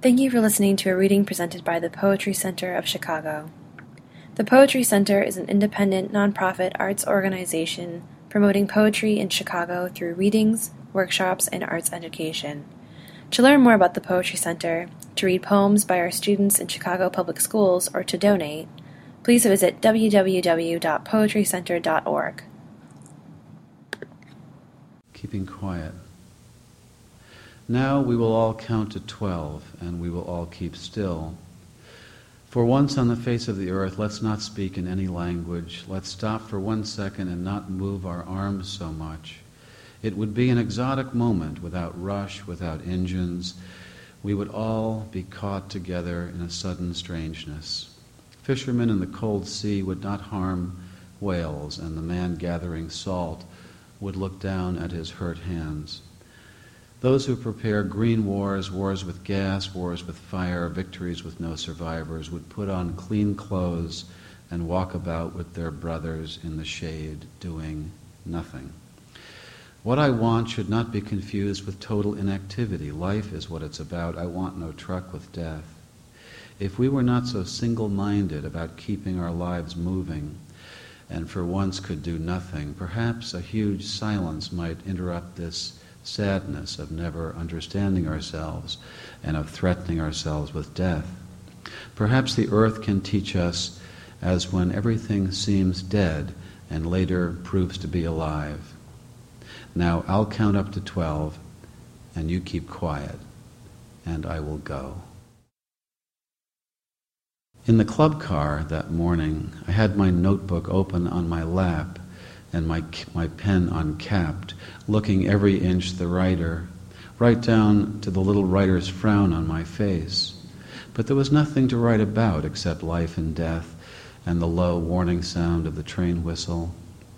Thank you for listening to a reading presented by the Poetry Center of Chicago. The Poetry Center is an independent, nonprofit arts organization promoting poetry in Chicago through readings, workshops, and arts education. To learn more about the Poetry Center, to read poems by our students in Chicago Public Schools, or to donate, please visit www.poetrycenter.org. Keeping quiet. Now we will all count to 12, and we will all keep still. For once on the face of the earth, let's not speak in any language. Let's stop for 1 second and not move our arms so much. It would be an exotic moment, without rush, without engines. We would all be caught together in a sudden strangeness. Fishermen in the cold sea would not harm whales, and the man gathering salt would look down at his hurt hands. Those who prepare green wars, wars with gas, wars with fire, victories with no survivors, would put on clean clothes and walk about with their brothers in the shade, doing nothing. What I want should not be confused with total inactivity. Life is what it's about. I want no truck with death. If we were not so single-minded about keeping our lives moving, and for once could do nothing, perhaps a huge silence might interrupt this sadness of never understanding ourselves and of threatening ourselves with death. Perhaps the earth can teach us as when everything seems dead and later proves to be alive. Now I'll count up to 12 and you keep quiet and I will go. In the club car that morning, I had my notebook open on my lap and my pen uncapped, looking every inch the writer, right down to the little writer's frown on my face. But there was nothing to write about except life and death and the low warning sound of the train whistle.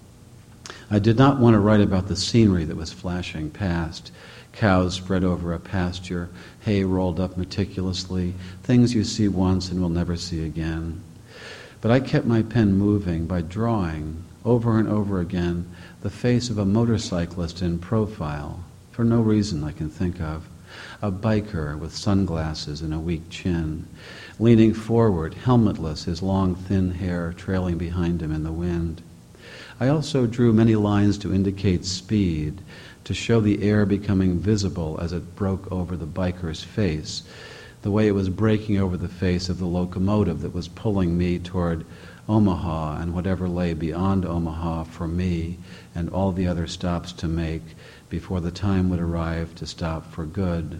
I did not want to write about the scenery that was flashing past, cows spread over a pasture, hay rolled up meticulously, things you see once and will never see again. But I kept my pen moving by drawing, over and over again, the face of a motorcyclist in profile, for no reason I can think of. A biker with sunglasses and a weak chin, leaning forward, helmetless, his long thin hair trailing behind him in the wind. I also drew many lines to indicate speed, to show the air becoming visible as it broke over the biker's face, the way it was breaking over the face of the locomotive that was pulling me toward Omaha and whatever lay beyond Omaha for me and all the other stops to make before the time would arrive to stop for good.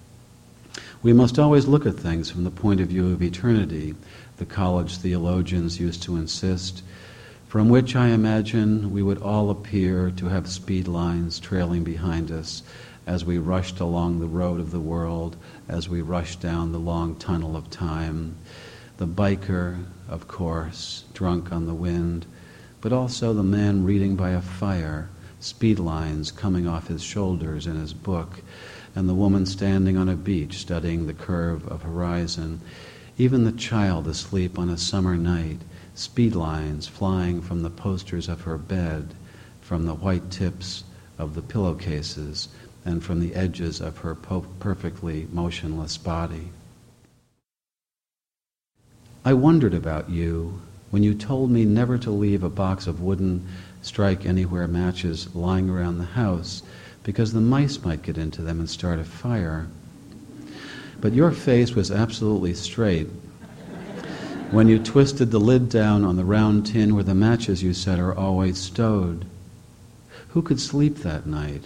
We must always look at things from the point of view of eternity, the college theologians used to insist, from which I imagine we would all appear to have speed lines trailing behind us as we rushed along the road of the world, as we rushed down the long tunnel of time. The biker, of course, drunk on the wind, but also the man reading by a fire, speed lines coming off his shoulders in his book, and the woman standing on a beach studying the curve of horizon, even the child asleep on a summer night, speed lines flying from the posters of her bed, from the white tips of the pillowcases, and from the edges of her perfectly motionless body. I wondered about you when you told me never to leave a box of wooden strike anywhere matches lying around the house because the mice might get into them and start a fire. But your face was absolutely straight when you twisted the lid down on the round tin where the matches you said are always stowed. Who could sleep that night?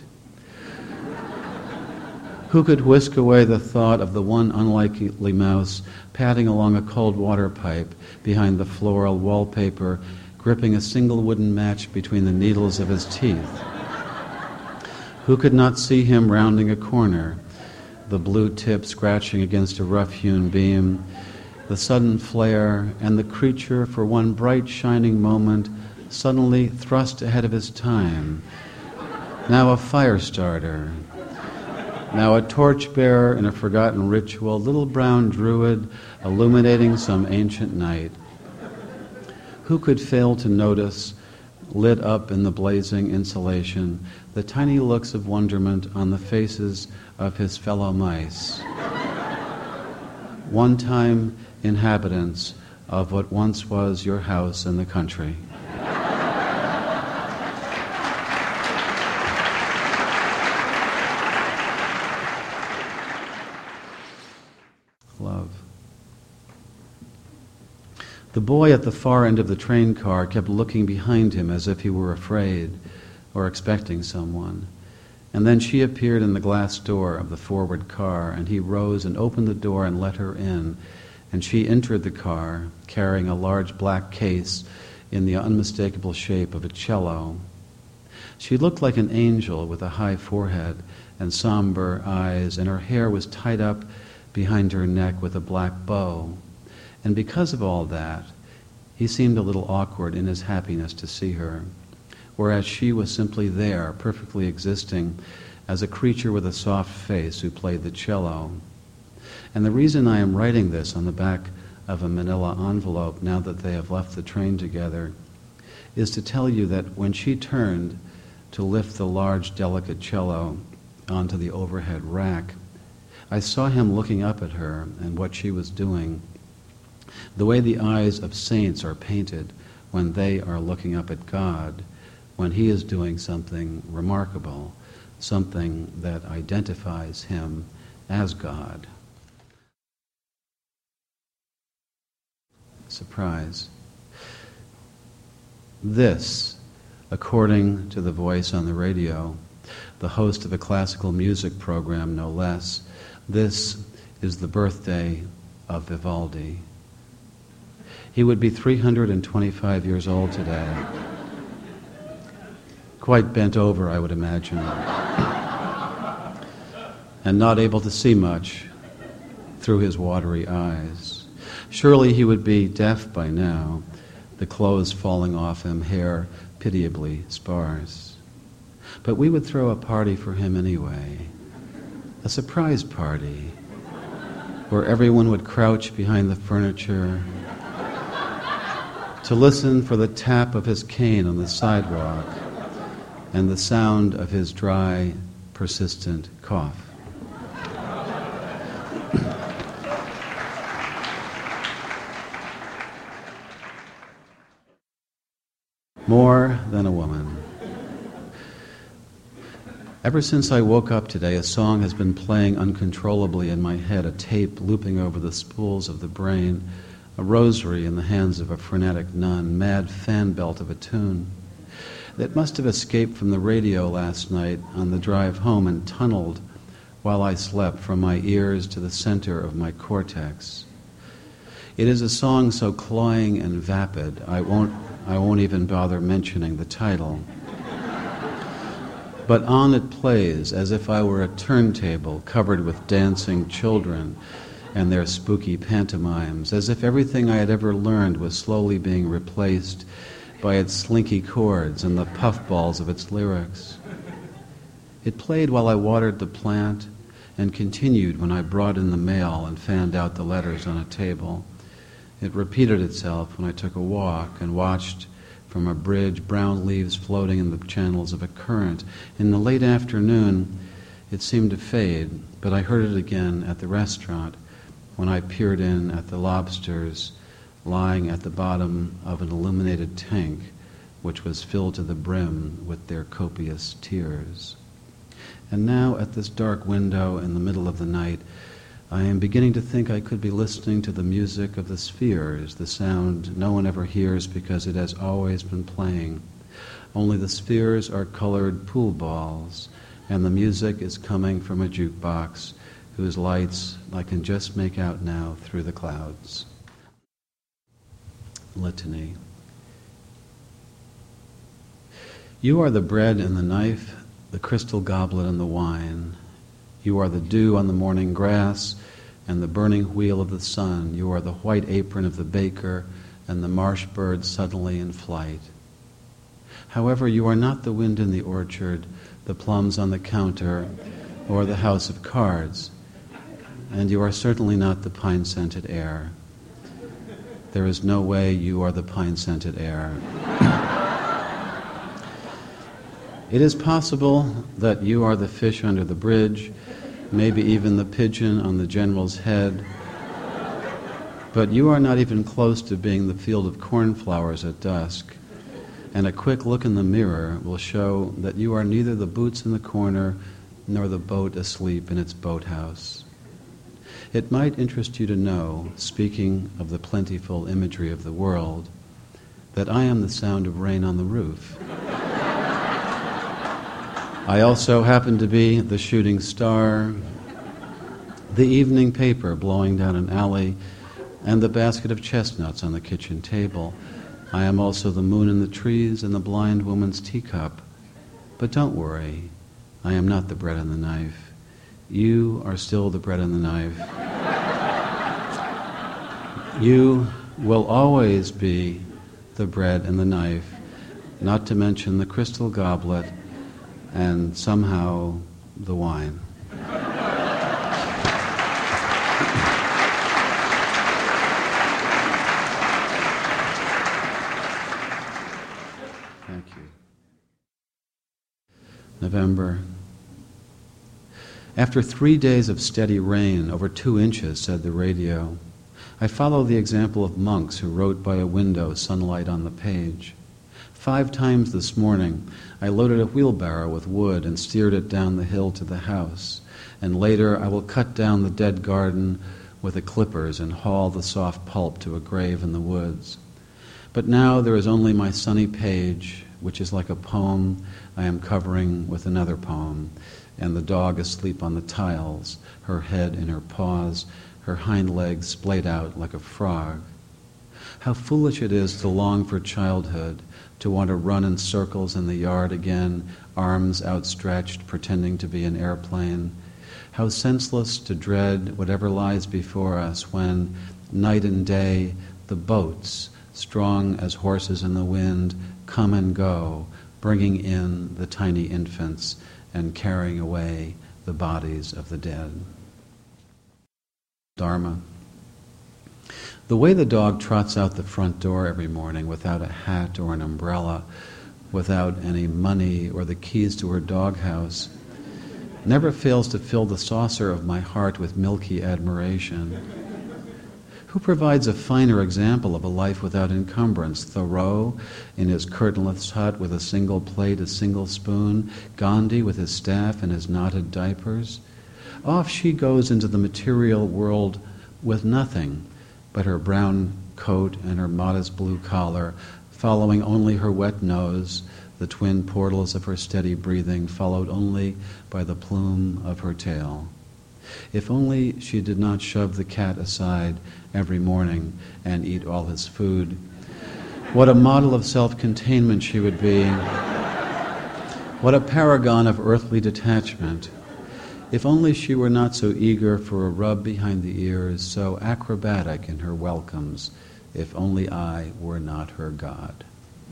Who could whisk away the thought of the one unlikely mouse padding along a cold water pipe behind the floral wallpaper, gripping a single wooden match between the needles of his teeth? Who could not see him rounding a corner, the blue tip scratching against a rough-hewn beam, the sudden flare, and the creature, for one bright shining moment, suddenly thrust ahead of his time, now a fire starter, now a torchbearer in a forgotten ritual, little brown druid illuminating some ancient night. Who could fail to notice, lit up in the blazing insulation, the tiny looks of wonderment on the faces of his fellow mice? one-time inhabitants of what once was your house in the country. Love. The boy at the far end of the train car kept looking behind him as if he were afraid or expecting someone. And then she appeared in the glass door of the forward car, and he rose and opened the door and let her in. And she entered the car, carrying a large black case in the unmistakable shape of a cello. She looked like an angel with a high forehead and somber eyes, and her hair was tied up behind her neck with a black bow. And because of all that, he seemed a little awkward in his happiness to see her, whereas she was simply there, perfectly existing as a creature with a soft face who played the cello. And the reason I am writing this on the back of a manila envelope now that they have left the train together is to tell you that when she turned to lift the large, delicate cello onto the overhead rack, I saw him looking up at her and what she was doing, the way the eyes of saints are painted when they are looking up at God, when he is doing something remarkable, something that identifies him as God. Surprise. This, according to the voice on the radio, the host of a classical music program no less, this is the birthday of Vivaldi. He would be 325 years old today. Quite bent over, I would imagine, and not able to see much through his watery eyes. Surely he would be deaf by now, the clothes falling off him, hair pitiably sparse. But we would throw a party for him anyway, a surprise party, where everyone would crouch behind the furniture to listen for the tap of his cane on the sidewalk and the sound of his dry, persistent cough. More than a woman. Ever since I woke up today, a song has been playing uncontrollably in my head, a tape looping over the spools of the brain, a rosary in the hands of a frenetic nun, mad fan belt of a tune that must have escaped from the radio last night on the drive home and tunneled while I slept from my ears to the center of my cortex. It is a song so cloying and vapid, I won't even bother mentioning the title. But on it plays as if I were a turntable covered with dancing children and their spooky pantomimes, as if everything I had ever learned was slowly being replaced by its slinky chords and the puffballs of its lyrics. It played while I watered the plant and continued when I brought in the mail and fanned out the letters on a table. It repeated itself when I took a walk and watched from a bridge brown leaves floating in the channels of a current. In the late afternoon, it seemed to fade, but I heard it again at the restaurant when I peered in at the lobsters lying at the bottom of an illuminated tank which was filled to the brim with their copious tears. And now, at this dark window in the middle of the night, I am beginning to think I could be listening to the music of the spheres, the sound no one ever hears because it has always been playing. Only the spheres are colored pool balls, and the music is coming from a jukebox whose lights I can just make out now through the clouds. Litany. You are the bread and the knife, the crystal goblet and the wine. You are the dew on the morning grass and the burning wheel of the sun. You are the white apron of the baker and the marsh bird suddenly in flight. However, you are not the wind in the orchard, the plums on the counter, or the house of cards. And you are certainly not the pine-scented air. There is no way you are the pine-scented air. It is possible that you are the fish under the bridge, maybe even the pigeon on the general's head, But you are not even close to being the field of cornflowers at dusk, and a quick look in the mirror will show that you are neither the boots in the corner nor the boat asleep in its boathouse. It might interest you to know, speaking of the plentiful imagery of the world, that I am the sound of rain on the roof. I also happen to be the shooting star, the evening paper blowing down an alley, and the basket of chestnuts on the kitchen table. I am also the moon in the trees and the blind woman's teacup. But don't worry, I am not the bread and the knife. You are still the bread and the knife. You will always be the bread and the knife, not to mention the crystal goblet and somehow the wine. Thank you. November. After 3 days of steady rain, over 2 inches, said the radio, I follow the example of monks who wrote by a window, sunlight on the page. 5 times this morning, I loaded a wheelbarrow with wood and steered it down the hill to the house, and later I will cut down the dead garden with the clippers and haul the soft pulp to a grave in the woods. But now there is only my sunny page, which is like a poem I am covering with another poem, and the dog asleep on the tiles, her head in her paws, her hind legs splayed out like a frog. How foolish it is to long for childhood, to want to run in circles in the yard again, arms outstretched, pretending to be an airplane. How senseless to dread whatever lies before us when, night and day, the boats, strong as horses in the wind, come and go, bringing in the tiny infants and carrying away the bodies of the dead. Dharma. The way the dog trots out the front door every morning without a hat or an umbrella, without any money or the keys to her doghouse, never fails to fill the saucer of my heart with milky admiration. Who provides a finer example of a life without encumbrance? Thoreau in his curtainless hut with a single plate, a single spoon, Gandhi with his staff and his knotted diapers. Off she goes into the material world with nothing but her brown coat and her modest blue collar, following only her wet nose, the twin portals of her steady breathing, followed only by the plume of her tail. If only she did not shove the cat aside every morning and eat all his food. What a model of self-containment she would be. What a paragon of earthly detachment. If only she were not so eager for a rub behind the ears, so acrobatic in her welcomes. If only I were not her God.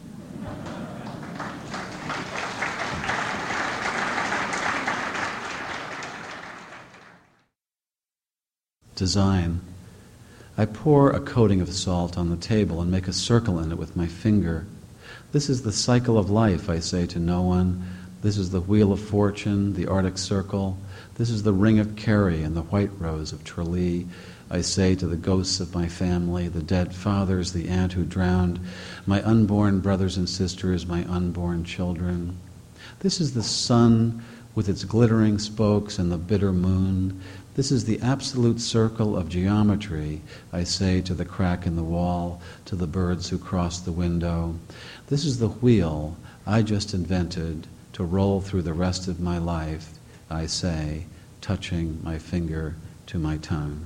Design. I pour a coating of salt on the table and make a circle in it with my finger. This is the cycle of life, I say to no one. This is the wheel of fortune, the Arctic Circle. This is the ring of Kerry and the white rose of Tralee. I say to the ghosts of my family, the dead fathers, the aunt who drowned, my unborn brothers and sisters, my unborn children. This is the sun with its glittering spokes and the bitter moon. This is the absolute circle of geometry, I say to the crack in the wall, to the birds who cross the window. This is the wheel I just invented to roll through the rest of my life, I say, touching my finger to my tongue.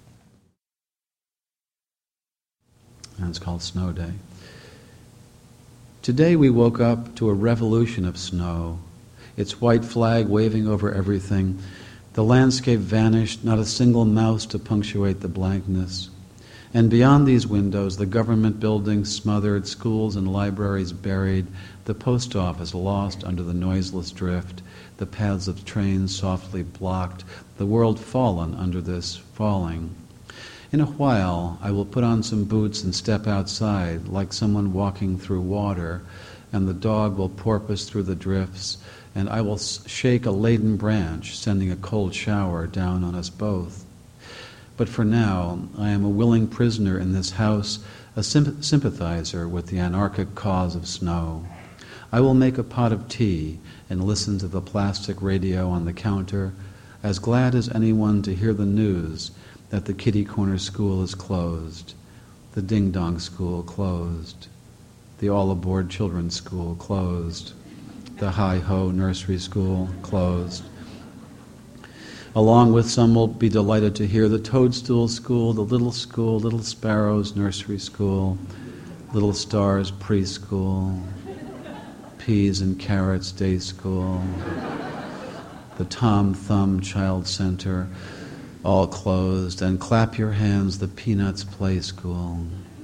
And it's called Snow Day. Today we woke up to a revolution of snow, its white flag waving over everything. The landscape vanished, not a single mouse to punctuate the blankness. And beyond these windows, the government buildings smothered, schools and libraries buried, the post office lost under the noiseless drift, the paths of trains softly blocked, the world fallen under this falling. In a while, I will put on some boots and step outside, like someone walking through water, and the dog will porpoise through the drifts, and I will shake a laden branch, sending a cold shower down on us both. But for now, I am a willing prisoner in this house, a sympathizer with the anarchic cause of snow. I will make a pot of tea and listen to the plastic radio on the counter, as glad as anyone to hear the news that the Kitty Corner School is closed, the Ding Dong School closed, the All Aboard Children's School closed, the Hi Ho Nursery School closed. Along with some will be delighted to hear the Toadstool School, the Little Sparrows Nursery School, Little Stars Preschool, Peas and Carrots Day School, the Tom Thumb Child Center, all closed, and clap your hands, the Peanuts Play School.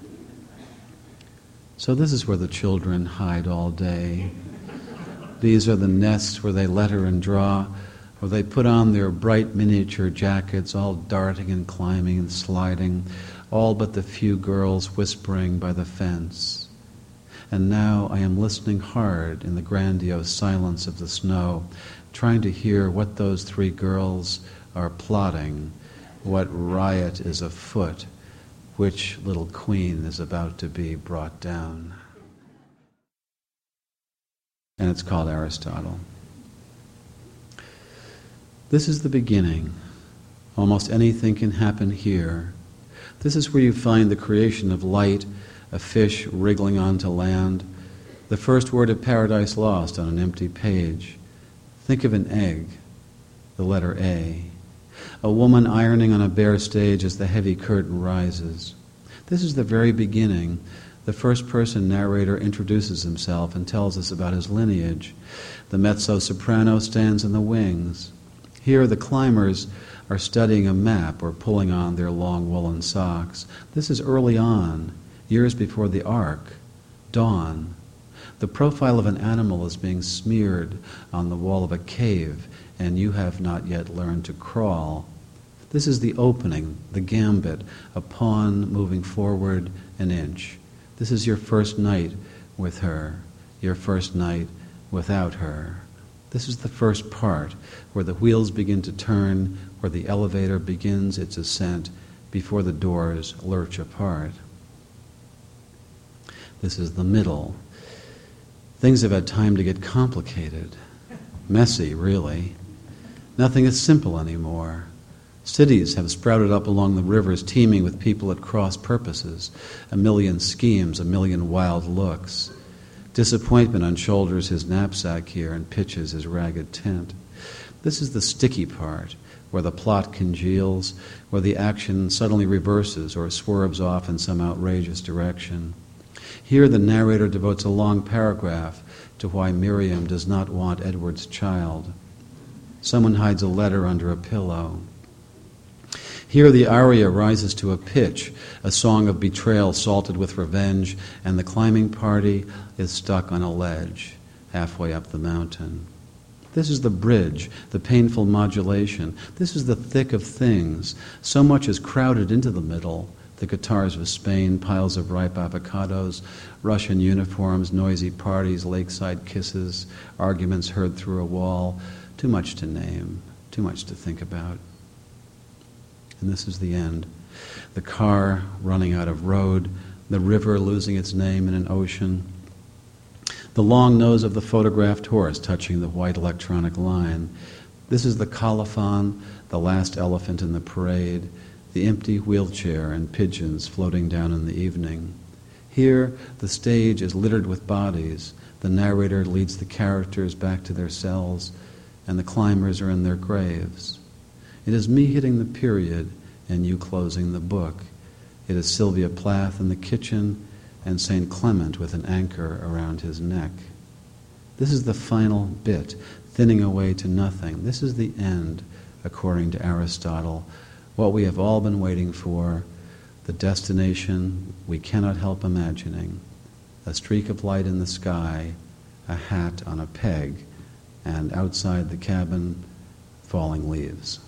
So this is where the children hide all day. These are the nests where they letter and draw, where they put on their bright miniature jackets, all darting and climbing and sliding, all but the few girls whispering by the fence. And now I am listening hard in the grandiose silence of the snow, trying to hear what those three girls are plotting, what riot is afoot, which little queen is about to be brought down. And it's called Aristotle. This is the beginning. Almost anything can happen here. This is where you find the creation of light, a fish wriggling onto land, the first word of Paradise Lost on an empty page. Think of an egg, the letter A. A woman ironing on a bare stage as the heavy curtain rises. This is the very beginning. The first-person narrator introduces himself and tells us about his lineage. The mezzo-soprano stands in the wings. Here the climbers are studying a map or pulling on their long woolen socks. This is early on, years before the Ark, dawn. The profile of an animal is being smeared on the wall of a cave, and you have not yet learned to crawl. This is the opening, the gambit, a pawn moving forward an inch. This is your first night with her, your first night without her. This is the first part, where the wheels begin to turn, where the elevator begins its ascent, before the doors lurch apart. This is the middle. Things have had time to get complicated. Messy, really. Nothing is simple anymore. Cities have sprouted up along the rivers, teeming with people at cross purposes, a million schemes, a million wild looks. Disappointment unshoulders his knapsack here and pitches his ragged tent. This is the sticky part, where the plot congeals, where the action suddenly reverses or swerves off in some outrageous direction. Here the narrator devotes a long paragraph to why Miriam does not want Edward's child. Someone hides a letter under a pillow. Here the aria rises to a pitch, a song of betrayal salted with revenge, and the climbing party is stuck on a ledge, halfway up the mountain. This is the bridge, the painful modulation. This is the thick of things. So much is crowded into the middle. The guitars of Spain, piles of ripe avocados, Russian uniforms, noisy parties, lakeside kisses, arguments heard through a wall. Too much to name, too much to think about. And this is the end. The car running out of road, the river losing its name in an ocean, the long nose of the photographed horse touching the white electronic line. This is the colophon, the last elephant in the parade, the empty wheelchair and pigeons floating down in the evening. Here, the stage is littered with bodies. The narrator leads the characters back to their cells, and the climbers are in their graves. It is me hitting the period and you closing the book. It is Sylvia Plath in the kitchen and St. Clement with an anchor around his neck. This is the final bit, thinning away to nothing. This is the end, according to Aristotle, what we have all been waiting for, the destination we cannot help imagining, a streak of light in the sky, a hat on a peg, and outside the cabin, falling leaves.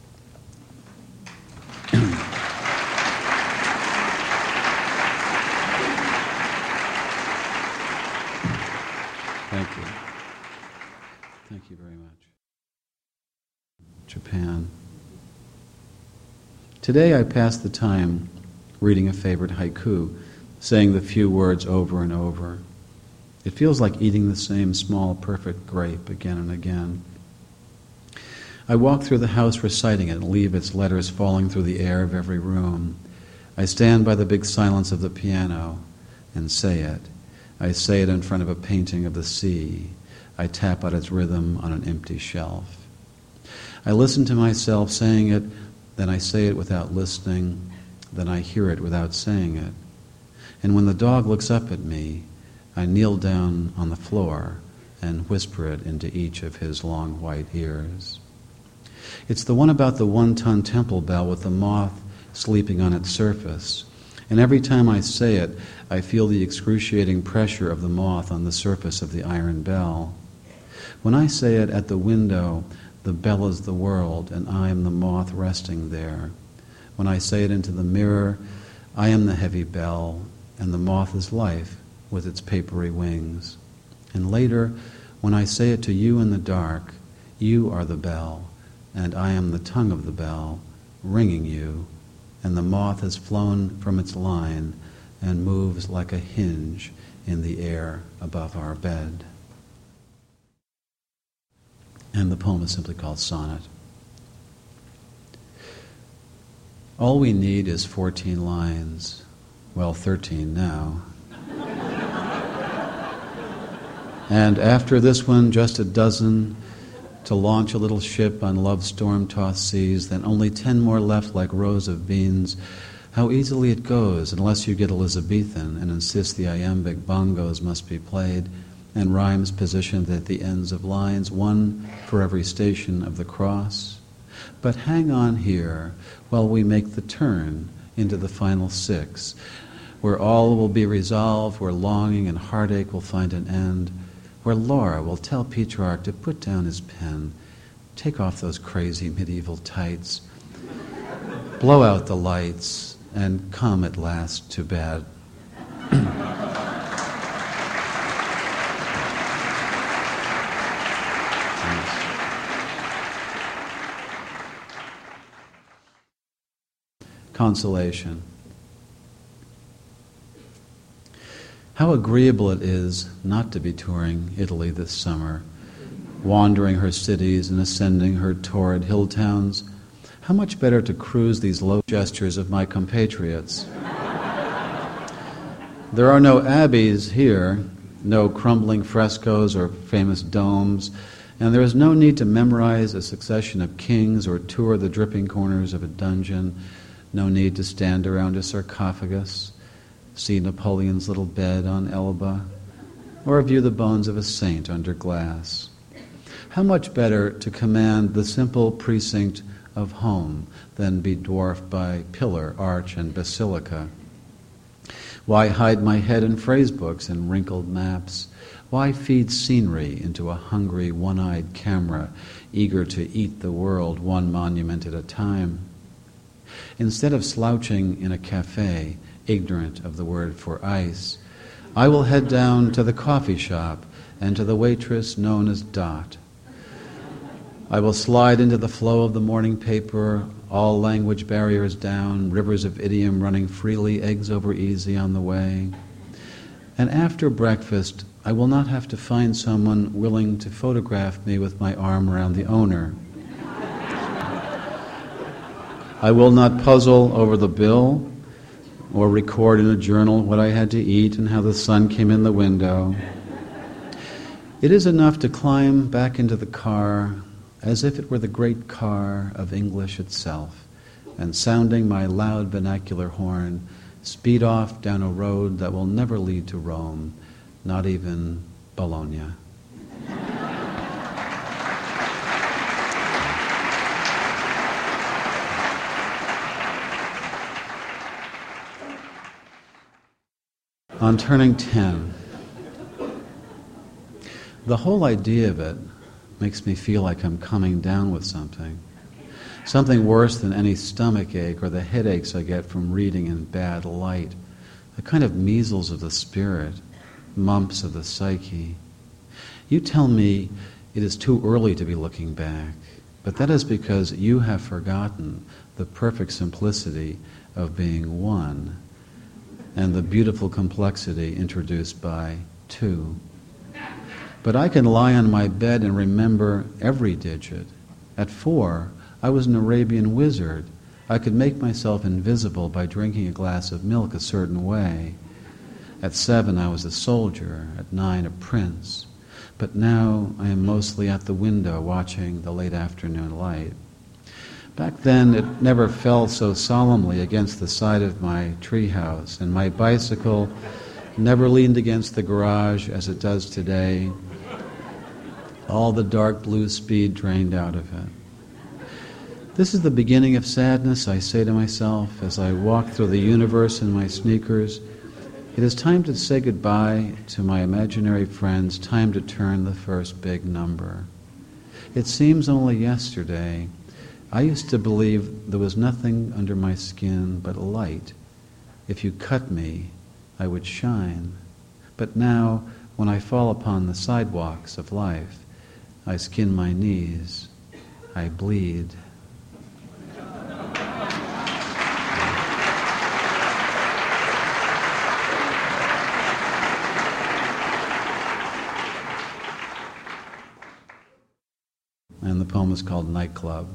Thank you. Thank you very much. Japan. Today I passed the time reading a favorite haiku, saying the few words over and over. It feels like eating the same small, perfect grape again and again. I walk through the house reciting it and leave its letters falling through the air of every room. I stand by the big silence of the piano and say it. I say it in front of a painting of the sea. I tap out its rhythm on an empty shelf. I listen to myself saying it, then I say it without listening, then I hear it without saying it. And when the dog looks up at me, I kneel down on the floor and whisper it into each of his long white ears. It's the one about the 1-ton temple bell with the moth sleeping on its surface. And every time I say it, I feel the excruciating pressure of the moth on the surface of the iron bell. When I say it at the window, the bell is the world, and I am the moth resting there. When I say it into the mirror, I am the heavy bell, and the moth is life with its papery wings. And later, when I say it to you in the dark, you are the bell, and I am the tongue of the bell, ringing you, and the moth has flown from its line and moves like a hinge in the air above our bed. And the poem is simply called Sonnet. All we need is 14 lines. Well, 13 now. And after this one, just a dozen to launch a little ship on love's storm-tossed seas, then only 10 more left like rows of beans. How easily it goes, unless you get Elizabethan and insist the iambic bongos must be played, and rhymes positioned at the ends of lines, one for every station of the cross. But hang on here while we make the turn into the final 6, where all will be resolved, where longing and heartache will find an end, where Laura will tell Petrarch to put down his pen, take off those crazy medieval tights, blow out the lights, and come at last to bed. Consolation. How agreeable it is not to be touring Italy this summer, wandering her cities and ascending her torrid hill towns. How much better to cruise these low gestures of my compatriots. There are no abbeys here, no crumbling frescoes or famous domes, and there is no need to memorize a succession of kings or tour the dripping corners of a dungeon, no need to stand around a sarcophagus, see Napoleon's little bed on Elba, or view the bones of a saint under glass. How much better to command the simple precinct of home than be dwarfed by pillar, arch, and basilica. Why hide my head in phrase books and wrinkled maps? Why feed scenery into a hungry, one-eyed camera, eager to eat the world one monument at a time? Instead of slouching in a cafe, ignorant of the word for ice, I will head down to the coffee shop and to the waitress known as Dot. I will slide into the flow of the morning paper, all language barriers down, rivers of idiom running freely, eggs over easy on the way. And after breakfast, I will not have to find someone willing to photograph me with my arm around the owner. I will not puzzle over the bill or record in a journal what I had to eat and how the sun came in the window. It is enough to climb back into the car as if it were the great car of English itself, and sounding my loud vernacular horn, speed off down a road that will never lead to Rome, not even Bologna. On turning 10, the whole idea of it makes me feel like I'm coming down with something worse than any stomach ache or the headaches I get from reading in bad light, a kind of measles of the spirit, mumps of the psyche. You tell me it is too early to be looking back, but that is because you have forgotten the perfect simplicity of being one, and the beautiful complexity introduced by two. But I can lie on my bed and remember every digit. At 4, I was an Arabian wizard. I could make myself invisible by drinking a glass of milk a certain way. At 7, I was a soldier. At 9, a prince. But now I am mostly at the window watching the late afternoon light. Back then, it never fell so solemnly against the side of my treehouse, and my bicycle never leaned against the garage as it does today. All the dark blue speed drained out of it. This is the beginning of sadness, I say to myself as I walk through the universe in my sneakers. It is time to say goodbye to my imaginary friends, time to turn the first big number. It seems only yesterday I used to believe there was nothing under my skin but light. If you cut me, I would shine. But now, when I fall upon the sidewalks of life, I skin my knees, I bleed. And the poem is called Nightclub.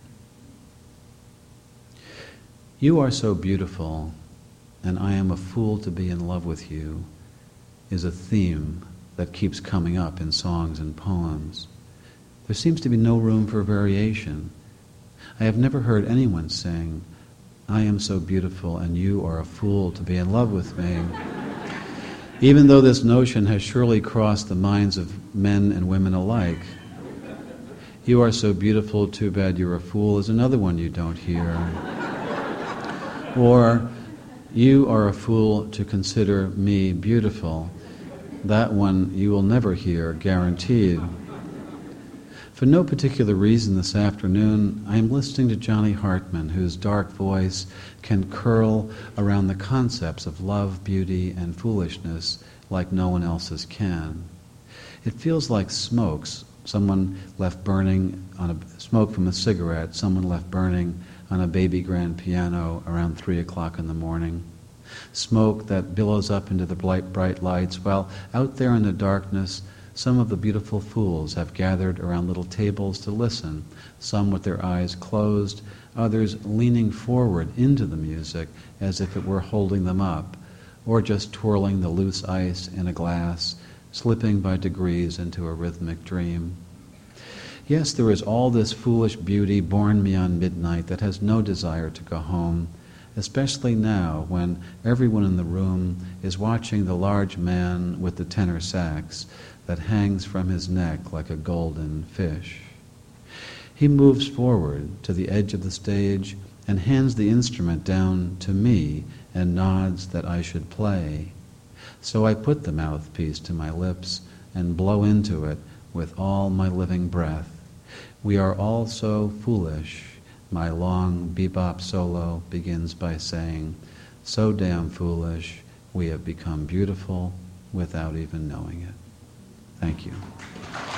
You are so beautiful, and I am a fool to be in love with you, is a theme that keeps coming up in songs and poems. There seems to be no room for variation. I have never heard anyone sing, I am so beautiful and you are a fool to be in love with me. Even though this notion has surely crossed the minds of men and women alike. You are so beautiful, too bad you're a fool is another one you don't hear. Or, you are a fool to consider me beautiful. That one you will never hear, guaranteed. For no particular reason this afternoon, I am listening to Johnny Hartman, whose dark voice can curl around the concepts of love, beauty, and foolishness like no one else's can. It feels like smokes, someone left burning on smoke from a cigarette, someone left burning on a baby grand piano around 3 o'clock in the morning. Smoke that billows up into the bright lights, while out there in the darkness, some of the beautiful fools have gathered around little tables to listen, some with their eyes closed, others leaning forward into the music as if it were holding them up, or just twirling the loose ice in a glass, slipping by degrees into a rhythmic dream. Yes, there is all this foolish beauty born beyond midnight that has no desire to go home, especially now when everyone in the room is watching the large man with the tenor sax that hangs from his neck like a golden fish. He moves forward to the edge of the stage and hands the instrument down to me and nods that I should play. So I put the mouthpiece to my lips and blow into it with all my living breath. We are all so foolish. My long bebop solo begins by saying, so damn foolish, we have become beautiful without even knowing it. Thank you.